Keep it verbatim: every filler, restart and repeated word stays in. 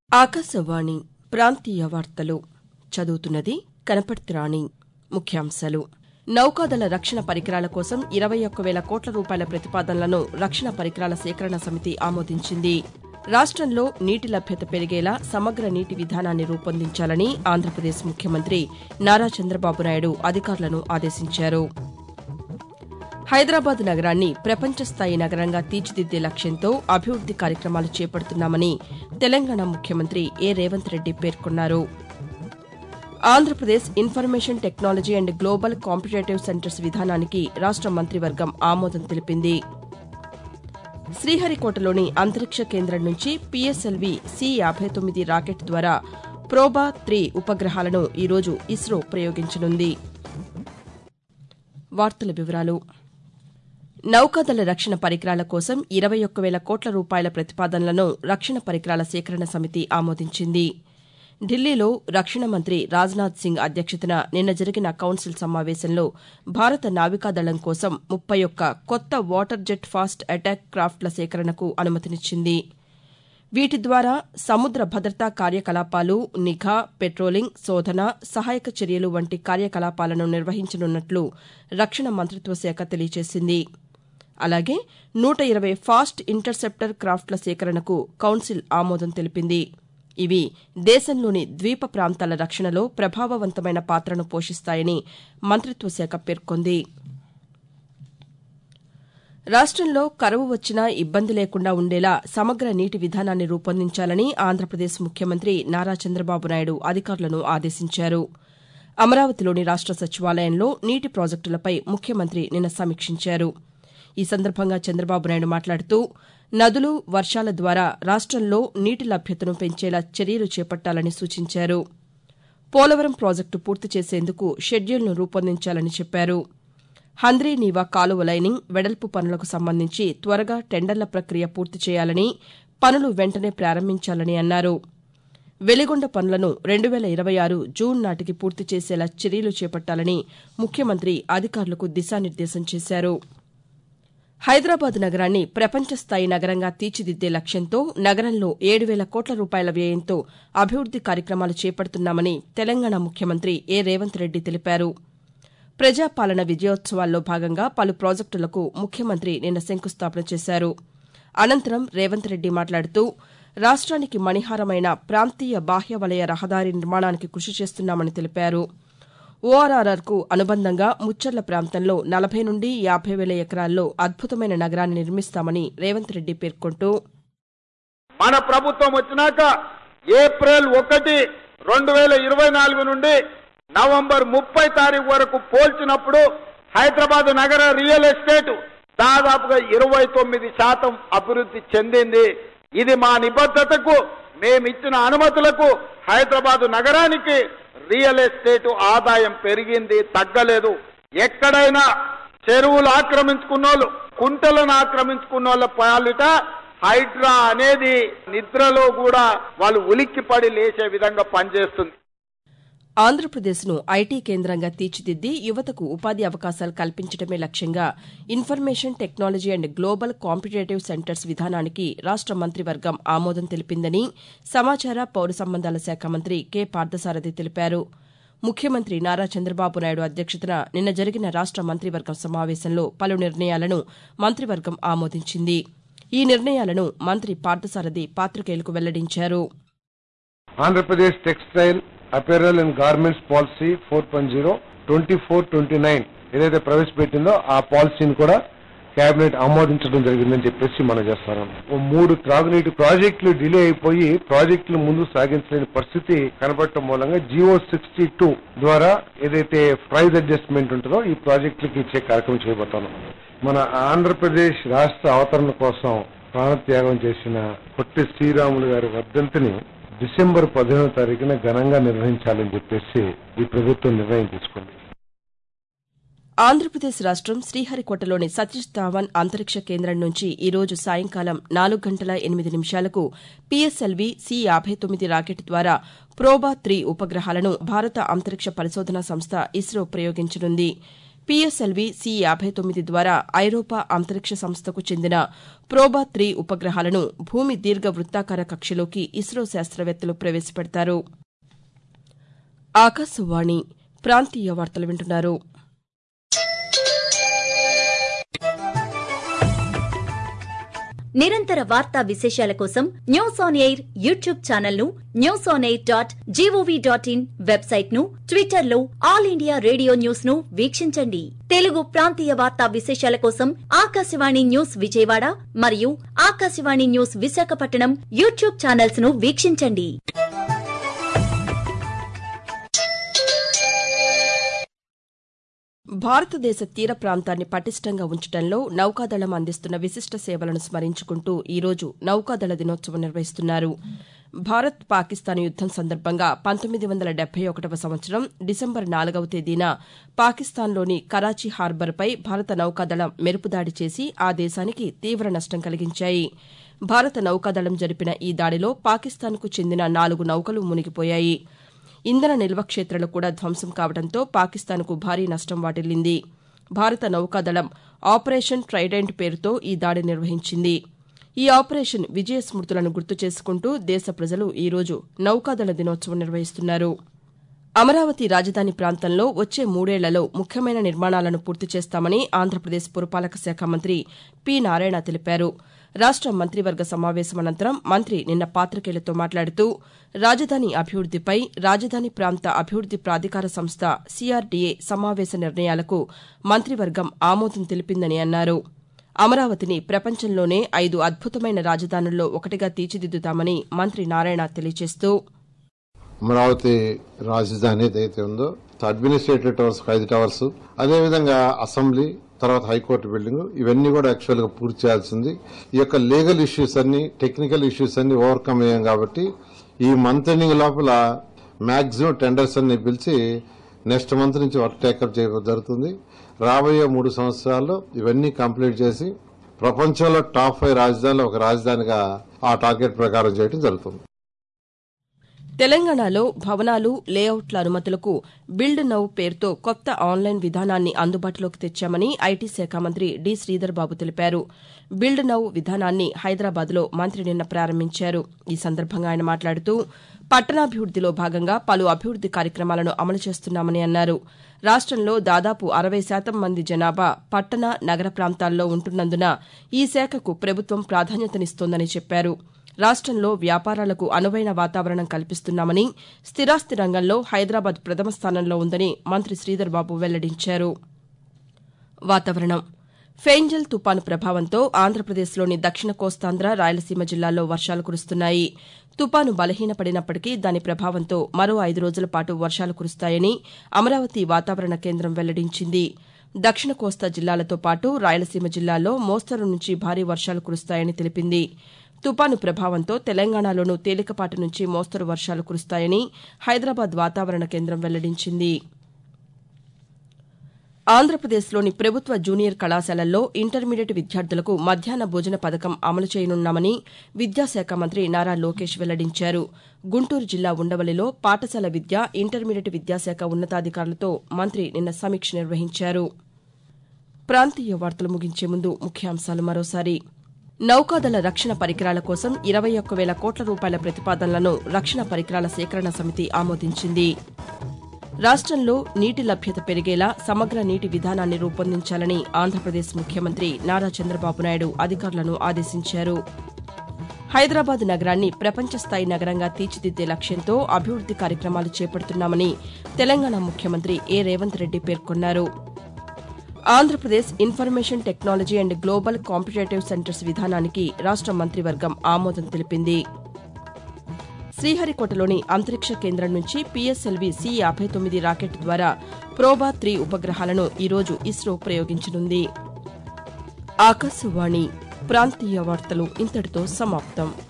ఆకాశవాణి ప్రాంతీయ వార్తలు చదువుతున్నది కనపర్తి రాణి. ముఖ్యాంశాలు. నౌకాదళ రక్షణ పరికరాల కోసం ఇరవై ఒక్క వేల కోట్ల రూపాయల ప్రతిపాదనలను రక్షణ పరికరాల సేకరణ సమితి ఆమోదించింది. రాష్టంలో నీటి లభ్యత పెరిగేలా సమగ్ర నీటి విధానాన్ని రూపొందించాలని ఆంధ్రప్రదేశ్ ముఖ్యమంత్రి నారా చంద్రబాబు నాయుడు అధికారులను ఆదేశించారు. హైదరాబాద్ నగరాన్ని ప్రపంచ స్థాయి నగరంగా తీర్చిదిద్దే లక్ష్యంతో అభివృద్ది కార్యక్రమాలు చేపడుతున్నామని తెలంగాణ ముఖ్యమంత్రి ఏ రేవంత్ రెడ్డి పేర్కొన్నారు. Andhra Pradesh information technology and global competitive centres విధానానికి రాష్ట మంత్రివర్గం ఆమోదం తెలిపింది. శ్రీహరికోటలోని అంతరిక్ష కేంద్రం నుంచి పీఎస్ఎల్వీ సి యాబై తొమ్మిది రాకెట్ ద్వారా ప్రోబా త్రీ ఉపగ్రహాలను ఈరోజు ఇస్రో ప్రయోగించనుంది. వార్తల వివరాలు. నౌకాదళ రక్షణ పరికరాల కోసం ఇరవై ఒక్క వేల కోట్ల రూపాయల ప్రతిపాదనలను రక్షణ పరికరాల సేకరణ సమితి ఆమోదించింది. ఢిల్లీలో రక్షణ మంత్రి రాజ్నాథ్ సింగ్ అధ్యక్షతన నిన్న జరిగిన కౌన్సిల్ సమావేశంలో భారత నావికాదళం కోసం ముప్పై ఒక్క కొత్త వాటర్ జెట్ ఫాస్ట్ అటాక్ క్రాఫ్ట్ల సేకరణకు అనుమతినిచ్చింది. వీటి ద్వారా సముద్ర భద్రతా కార్యకలాపాలు, నిఘా, పెట్రోలింగ్, శోధన, సహాయక చర్యలు వంటి కార్యకలాపాలను నిర్వహించనున్నట్లు రక్షణ మంత్రిత్వ శాఖ తెలియజేసింది. అలాగే నూట ఇరవై ఫాస్ట్ ఇంటర్సెప్టర్ క్రాఫ్ట్ల సేకరణకు కౌన్సిల్ ఆమోదం తెలిపింది. ఇవి దేశంలోని ద్వీప ప్రాంతాల రక్షణలో ప్రభావవంతమైన పాత్రను పోషిస్తాయని మంత్రిత్వ శాఖ పేర్కొంది. రాష్టంలో కరువు వచ్చినా ఇబ్బంది లేకుండా ఉండేలా సమగ్ర నీటి విధానాన్ని రూపొందించాలని ఆంధ్రప్రదేశ్ ముఖ్యమంత్రి నారా చంద్రబాబు నాయుడు అధికారులను ఆదేశించారు. అమరావతిలోని రాష్ట సచివాలయంలో నీటి ప్రాజెక్టులపై ముఖ్యమంత్రి నిన్న సమీక్షించారు. ఈ సందర్భంగా చంద్రబాబు నాయుడు మాట్లాడుతూ నదులు, వర్షాల ద్వారా రాష్టంలో నీటి లభ్యతను పెంచేలా చర్యలు చేపట్టాలని సూచించారు. పోలవరం ప్రాజెక్టు పూర్తి చేసేందుకు షెడ్యూల్ను రూపొందించాలని చెప్పారు. హంద్రీ నీవా కాలువ లైనింగ్, వెడల్పు పనులకు సంబంధించి త్వరగా టెండర్ల ప్రక్రియ పూర్తి చేయాలని, పనులు వెంటనే ప్రారంభించాలని అన్నారు. వెలిగొండ పనులను రెండు వేల ఇరవై ఆరు జూన్ నాటికి పూర్తి చేసేలా చర్యలు చేపట్టాలని ముఖ్యమంత్రి అధికారులకు దిశానిర్దేశం చేశారు. హైదరాబాద్ నగరాన్ని ప్రపంచ స్థాయి నగరంగా తీర్చిదిద్దే లక్ష్యంతో నగరంలో ఏడు వేల కోట్ల రూపాయల వ్యయంతో అభివృద్ది కార్యక్రమాలు చేపడుతున్నామని తెలంగాణ ముఖ్యమంత్రి ఏ రేవంత్ రెడ్డి తెలిపారు. ప్రజాపాలన విజయోత్సవాల్లో భాగంగా పలు ప్రాజెక్టులకు ముఖ్యమంత్రి నిన్న శంకుస్థాపన చేశారు. అనంతరం రేవంత్ రెడ్డి మాట్లాడుతూ రాష్ట్రానికి మణిహారమైన ప్రాంతీయ బాహ్య వలయ రహదారి నిర్మాణానికి కృషి చేస్తున్నామని తెలిపారు. ఓఆర్ఆర్ఆర్కు అనుబంధంగా ముచ్చర్ల ప్రాంతంలో నలభై నుండి యాభై వేల ఎకరాల్లో అద్భుతమైన నగరాన్ని నిర్మిస్తామని రేవంత్ రెడ్డి పేర్కొంటూ మన ప్రభుత్వం వచ్చినాక ఏప్రిల్ ఒకటి రెండు వేల ఇరవై నాలుగు నుండి నవంబర్ ముప్పై తారీఖు వరకు పోల్చినప్పుడు హైదరాబాద్ నగర రియల్ ఎస్టేట్ దాదాపుగా ఇరవై తొమ్మిది శాతం అభివృద్ధి చెందింది. ఇది మా నిబద్ధతకు, మేమిచ్చిన అనుమతులకు హైదరాబాద్ నగరానికి రియల్ ఎస్టేట్ ఆదాయం పెరిగింది, తగ్గలేదు. ఎక్కడైనా చెరువులు ఆక్రమించుకున్నోళ్ళు, కుంటలను ఆక్రమించుకున్నోళ్ళ పాలిట హైడ్రా అనేది నిద్రలో కూడా వాళ్ళు ఉలిక్కిపడి లేచే విధంగా పనిచేస్తుంది. ఆంధ్రప్రదేశ్ను ఐటీ కేంద్రంగా తీర్చిదిద్ది యువతకు ఉపాధి అవకాశాలు కల్పించడమే లక్ష్యంగా information technology and global competitive centres విధానానికి రాష్ట మంత్రివర్గం ఆమోదం తెలిపిందని సమాచార, పౌర సంబంధాల శాఖ మంత్రి కె పార్థసారథి తెలిపారు. ముఖ్యమంత్రి నారా చంద్రబాబు నాయుడు అధ్యక్షతన నిన్న జరిగిన రాష్ట మంత్రివర్గం సమావేశంలో పలు నిర్ణయాలను మంత్రివర్గం ఆమోదించింది. ఈ నిర్ణయాలను మంత్రి పార్థసారథి పాతికేయులకు వెల్లడించారు. Andhra Pradesh textile apparel and garments policy four point zero twenty four twenty nine ఏదైతే ప్రవేశపెట్టిందో ఆ పాలసీని కూడా కేబినెట్ ఆమోదించడం జరిగిందని చెప్పేసి మనం చేస్తాం. మూడు త్రాగునీటి ప్రాజెక్టులు డిలే అయిపోయి ప్రాజెక్టులు ముందు సాగించలేని పరిస్థితి కనబడటం మూలంగా జియో సిక్స్టీ టూ ద్వారా ఏదైతే ప్రైజ్ అడ్జస్ట్మెంట్ ఉంటుందో ఈ ప్రాజెక్టులకి ఇచ్చే కార్యక్రమం చేయబోతున్నాం. మన ఆంధ్రప్రదేశ్ రాష్ట్ర అవతరణ కోసం ప్రాణత్యాగం చేసిన పొట్టి శ్రీరాములు గారి వర్ధంతిని డిసెంబర్ పదిహేనవ తారీఖున ఘనంగా నిర్వహించాలని చెప్పేసి ఈ ప్రభుత్వం నిర్ణయం తీసుకుంది. ఆంధ్రప్రదేశ్ రాష్టం శ్రీహరికోటలోని సతీష్ ధావన్ అంతరిక్ష కేంద్రం నుంచి ఈరోజు సాయంకాలం నాలుగు గంటల ఎనిమిది నిమిషాలకు పీఎస్ఎల్వీ సి యాబై తొమ్మిది రాకెట్ ద్వారా ప్రోబా త్రీ ఉపగ్రహాలను భారత అంతరిక్ష పరిశోధనా సంస్థ ఇస్రో ప్రయోగించనుంది. పీఎస్ఎల్వీ సి యాభై తొమ్మిది ద్వారా ఐరోపా అంతరిక్ష సంస్థకు చెందిన ప్రోబా త్రీ ఉపగ్రహాలను భూమి దీర్ఘ వృత్తాకార కక్షలోకి ఇస్రో శాస్త్రవేత్తలు ప్రవేశపెడతారు. ఆకాశవాణి ప్రాంతీయ వార్తలు వింటున్నారు. నిరంతర వార్తా విశేషాల కోసం news on air YouTube channel ను, news on air dot G O V dot in website ను, ట్విట్టర్ లో ఆల్ ఇండియా రేడియో న్యూస్ ను వీక్షించండి. తెలుగు ప్రాంతీయ వార్తా విశేషాల కోసం ఆకాశవాణి న్యూస్ విజయవాడ మరియు Akashvani news Visakhapatnam YouTube channels ను వీక్షించండి. భారతదేశ తీర ప్రాంతాన్ని పటిష్టంగా ఉంచడంలో నౌకాదళం అందిస్తున్న విశిష్ట సేవలను స్మరించుకుంటూ ఈరోజు నౌకాదళ దినోత్సవం నిర్వహిస్తున్నారు. భారత్ పాకిస్తాన్ యుద్దం సందర్భంగా పంతొమ్మిది వందల డెబ్బై ఒకటవ సంవత్సరం డిసెంబర్ నాలుగవ తేదీన పాకిస్తాన్లోని కరాచీ హార్బర్పై భారత నౌకాదళం మెరుపుదాడి చేసి ఆ దేశానికి తీవ్ర నష్టం కలిగించాయి. భారత నౌకాదళం జరిపిన ఈ దాడిలో పాకిస్తాన్కు చెందిన నాలుగు నౌకలు మునిగిపోయాయి. ఇంధన నిల్వ క్షేత్రాలు కూడా ధ్వంసం కావడంతో పాకిస్తాన్కు భారీ నష్టం వాటిల్లింది. భారత నౌకాదళం ఆపరేషన్ ట్రైడెంట్ పేరుతో ఈ దాడి నిర్వహించింది. ఈ ఆపరేషన్ విజయ స్మృతులను గుర్తు చేసుకుంటూ దేశ ప్రజలు ఈరోజు నౌకాదళ దినోత్సవం నిర్వహిస్తున్నారు. అమరావతి రాజధాని ప్రాంతంలో వచ్చే మూడేళ్లలో ముఖ్యమైన నిర్మాణాలను పూర్తి చేస్తామని ఆంధ్రప్రదేశ్ పురపాలక శాఖ మంత్రి పి నారాయణ తెలిపారు. రాష్ట మంత్రివర్గ సమావేశం అనంతరం మంత్రి నిన్న పాతికేయులతో మాట్లాడుతూ రాజధాని అభివృద్దిపై రాజధాని ప్రాంత అభివృద్ది ప్రాధికార సంస్థ సీఆర్డీఏ సమావేశ నిర్ణయాలకు మంత్రివర్గం ఆమోదం తెలిపిందని అన్నారు. అమరావతిని ప్రపంచంలోనే ఐదు అద్భుతమైన రాజధానుల్లో ఒకటిగా తీర్చిదిద్దుతామని మంత్రి నారాయణ తెలియజేస్తూ అమరావతి రాజధాని ఏదైతే ఉందో అడ్మినిస్ట్రేటివ్ టవర్స్ ఐదు టవర్స్, అదేవిధంగా అసెంబ్లీ, తర్వాత హైకోర్టు బిల్డింగ్, ఇవన్నీ కూడా యాక్చువల్ గా పూర్తి చేయాల్సింది. ఈ యొక్క లీగల్ ఇష్యూస్ అన్ని, టెక్నికల్ ఇష్యూస్ అన్ని ఓవర్కమ్ అయ్యాం కాబట్టి ఈ మంత్ ఎండింగ్ లోపల మాక్సిమం టెండర్స్ అన్ని పిలిచి నెక్స్ట్ మంత్ నుంచి వర్క్ టేకప్ చేయడం జరుగుతుంది. రాబోయే మూడు సంవత్సరాల్లో ఇవన్నీ కంప్లీట్ చేసి ప్రపంచంలో టాప్ ఫైవ్ రాజధానిలో ఒక రాజధానిగా ఆ టార్గెట్ ప్రకారం చేయడం జరుగుతుంది. తెలంగాణలో భవనాలు, లేఅవుట్ల అనుమతులకు బిల్డ్ నౌ పేరుతో కొత్త ఆన్లైన్ విధానాన్ని అందుబాటులోకి తెచ్చామని ఐటీ శాఖ మంత్రి డి శ్రీధర్బాబు తెలిపారు. బిల్డ్ నౌ విధానాన్ని హైదరాబాద్లో మంత్రి నిన్న ప్రారంభించారు. ఈ సందర్భంగా ఆయన మాట్లాడుతూ పట్టణాభివృద్దిలో భాగంగా పలు అభివృద్ది కార్యక్రమాలను అమలు చేస్తున్నామని అన్నారు. రాష్టంలో దాదాపు అరవై శాతం మంది జనాభా పట్టణ, నగర ప్రాంతాల్లో ఉంటున్నందున ఈ శాఖకు ప్రభుత్వం ప్రాధాన్యతనిస్తోందని చెప్పారు. రాష్టంలో వ్యాపారాలకు అనువైన వాతావరణం కల్పిస్తున్నామని, స్థిరాస్తి రంగంలో హైదరాబాద్ ప్రథమ స్థానంలో ఉందని మంత్రి శ్రీధర్బాబు వెల్లడించారు. వాతావరణం ఫెంజల్ తుపాను ప్రభావంతో ఆంధ్రప్రదేశ్లోని దక్షిణ కోస్తాంధ్ర, రాయలసీమ జిల్లాల్లో వర్షాలు కురుస్తున్నాయి. తుపాను బలహీనపడినప్పటికీ దాని ప్రభావంతో మరో ఐదు రోజుల పాటు వర్షాలు కురుస్తాయని అమరావతి వాతావరణ కేంద్రం వెల్లడించింది. దక్షిణ కోస్తా జిల్లాలతో పాటు రాయలసీమ జిల్లాల్లో మోస్తరు నుంచి భారీ వర్షాలు కురుస్తాయని తెలిపింది. తుపాను ప్రభావంతో తెలంగాణలోనూ తేలికపాటి నుంచి మోస్తరు వర్షాలు కురుస్తాయని హైదరాబాద్ వాతావరణ కేంద్రం వెల్లడించింది. ఆంధ్రప్రదేశ్లోని ప్రభుత్వ జూనియర్ కళాశాలల్లో ఇంటర్మీడియట్ విద్యార్థులకు మధ్యాహ్న భోజన పథకం అమలు చేయనున్నామని విద్యాశాఖ మంత్రి నారా లోకేష్ వెల్లడించారు. గుంటూరు జిల్లా ఉండవల్లిలో పాఠశాల విద్య, ఇంటర్మీడియట్ విద్యాశాఖ ఉన్నతాధికారులతో మంత్రి నిన్న సమీక్ష నిర్వహించారు. ప్రాంతీయ వార్తలు ముగించే ముందు ముఖ్యాంశాలు మరోసారి. నౌకాదళ రక్షణ పరికరాల కోసం ఇరవై ఒక్క వేల కోట్ల రూపాయల ప్రతిపాదనలను రక్షణ పరికరాల సేకరణ సమితి ఆమోదించింది. రాష్టంలో నీటి లభ్యత పెరిగేలా సమగ్ర నీటి విధానాన్ని రూపొందించాలని ఆంధ్రప్రదేశ్ ముఖ్యమంత్రి నారా చంద్రబాబు నాయుడు అధికారులను ఆదేశించారు. హైదరాబాద్ నగరాన్ని ప్రపంచ స్థాయి నగరంగా తీర్చిదిద్దే లక్ష్యంతో అభివృద్ది కార్యక్రమాలు చేపడుతున్నామని తెలంగాణ ముఖ్యమంత్రి ఏ రేవంత్ రెడ్డి పేర్కొన్నారు. Andhra Pradesh information technology and global competitive centres విధానానికి రాష్ట మంత్రివర్గం ఆమోదం తెలిపింది. శ్రీహరికోటలోని అంతరిక్ష కేంద్రం నుంచి పీఎస్ఎల్వీ సి యాభై తొమ్మిది రాకెట్ ద్వారా ప్రోబా త్రీ ఉపగ్రహాలను ఈరోజు ఇస్రో ప్రయోగించనుంది. ఆకాశవాణి ప్రాంతీయ వార్తలు ఇంతటితో సమాప్తం.